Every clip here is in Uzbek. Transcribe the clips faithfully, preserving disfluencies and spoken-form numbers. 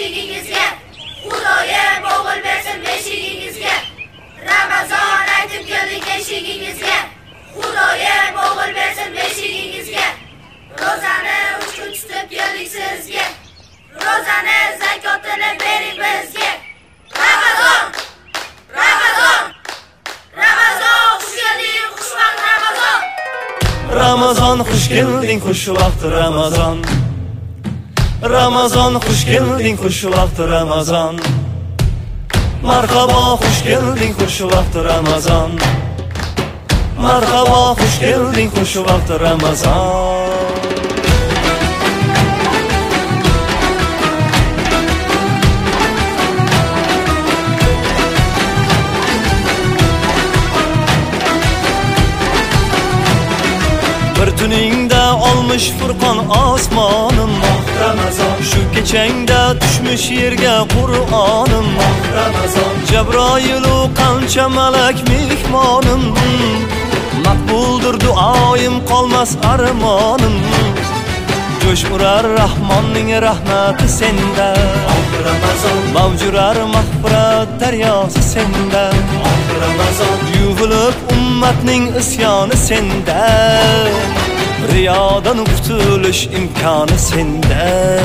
eshigingizga, Xudoyim o'g'il bersin beshigingizga. Ramazon aytib keldik eshigingizga, Xudoyim o'g'il bersin beshigingizga. Ro'zani uch kun tutib keldik sizga, ro'zani zakotini bering bizga. Ramazon! Ramazon! Ramazon xush kelding, xushvaqt Ramazon! Ramazon xush kelding, xushvaqt Ramazon. Ramazon xush kelding, xushvaqt Ramazon. Marhaba xush kelding, xushvaqt Ramazon. Marhaba xush kelding, xushvaqt Ramazon. Bir tuningda olmuş Furqon osmonim Ramazon. Shu kechangda tushmish yerga Qur'onim Ramazon. Jabroilu qancha malak mehmonim, maqbuldir duoyim, qolmas armonim. Jo'sh urar Rahmonning rahmati senda Ramazon. Mavjurar mag'firat daryosi senda Ramazon. Yuvilib ummatning isyoni senda, riyodan qutulish imkoni senda.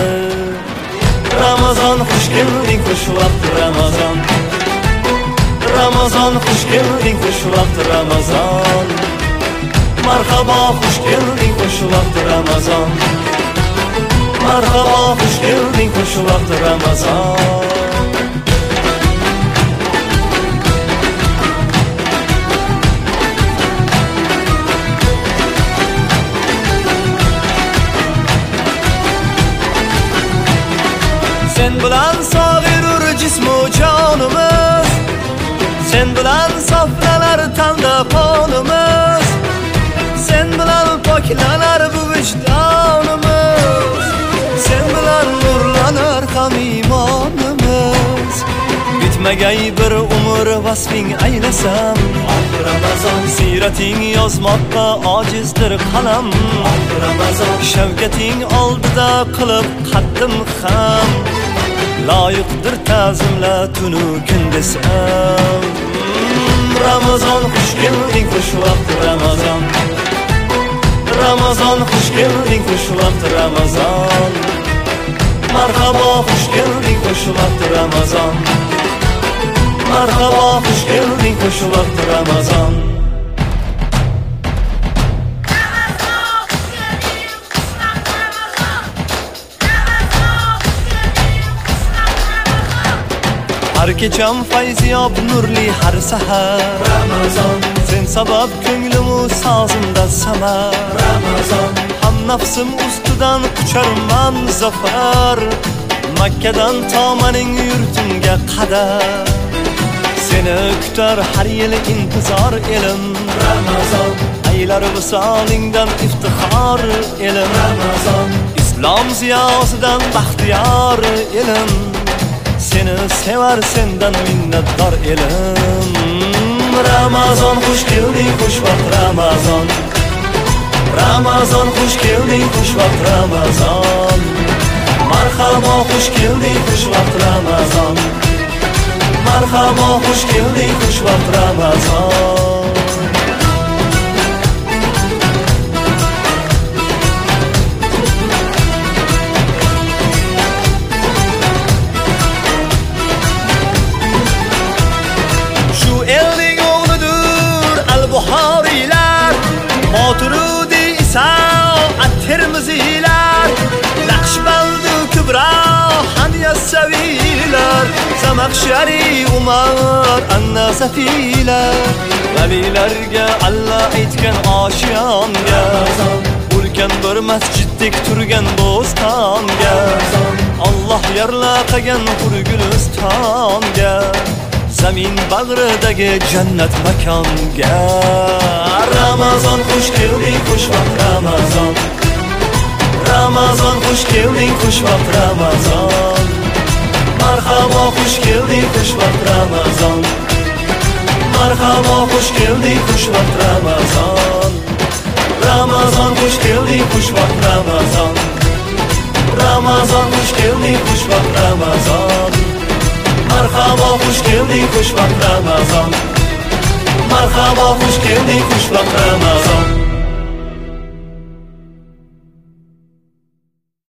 Ramazon xush kelding, xushvaqt Ramazon. Ramazon xush kelding, xushvaqt Ramazon. Marhaba xush kelding, xushvaqt Ramazon. Marhaba xush kelding, xushvaqt Ramazon. Sen bilan sog'irur jismu jonimiz, sen bilan soflanar tanda qonimiz, sen bilan poklanar bu vijdonimiz, sen bilan nurlanar ham iymonimiz. Bitmagay bir umr vasfing aylasam Ramazon. Sirating yozmoqqa ojizdir qalam Ramazon. Shavkating oldida qilib qaddim ham, loyiqdir ta'zimla tunu kun desam. Ramazon xush kelding, xushvaqt Ramazon. Ramazon xush kelding, xushvaqt Ramazon. Marhaba xush kelding, xushvaqt Ramazon. Marhaba xush kelding, xushvaqt Ramazon. Har kecham fayziyob nurli har sahar Ramazon. Sen sabab ko'nglim sozimda samar Ramazon. Ham nafsim ustidan qucharman zafar, Makkadan tomaning yurtimga qadar. Seni kutar har yil intizor elim Ramazon. Aylar visolingdan iftixor elim Ramazon. Islom ziyosidan baxtiyor elim, seni sevar sendan minnatdor elim. Ramazon xush kelding, xushvaqt Ramazon. Ramazon xush kelding, xushvaqt Ramazon. Marhaba xush kelding, xushvaqt Ramazon. Marhaba xush kelding, xushvaqt Ramazon. Buxoriylar, Moturudi Iso, At-Tirmizilar, Naqshband Kubro, Hamyasaviylar, Zamakhshari Umar, An-Nasafilar. Valilarga Allah aytgan oshiyonga, ulkan bir masjiddek turgan bo'stonga, Allah yarlaqagan Qurgulistonga, zamin bag'ridagi jannat makonga. Ramazon xush kelding, xushvaqt Ramazon. Ramazon xush kelding, xushvaqt Ramazon. Marhaba xush kelding, xushvaqt Ramazon. Marhaba xush kelding, xushvaqt Ramazon. Ramazon xush kelding, xushvaqt Ramazon. Ramazon xush kelding, xushvaqt xushvaqt Ramazon. Marhaba xush kelding xushvaqt Ramazon. Marhaba xush kelding xushvaqt Ramazon.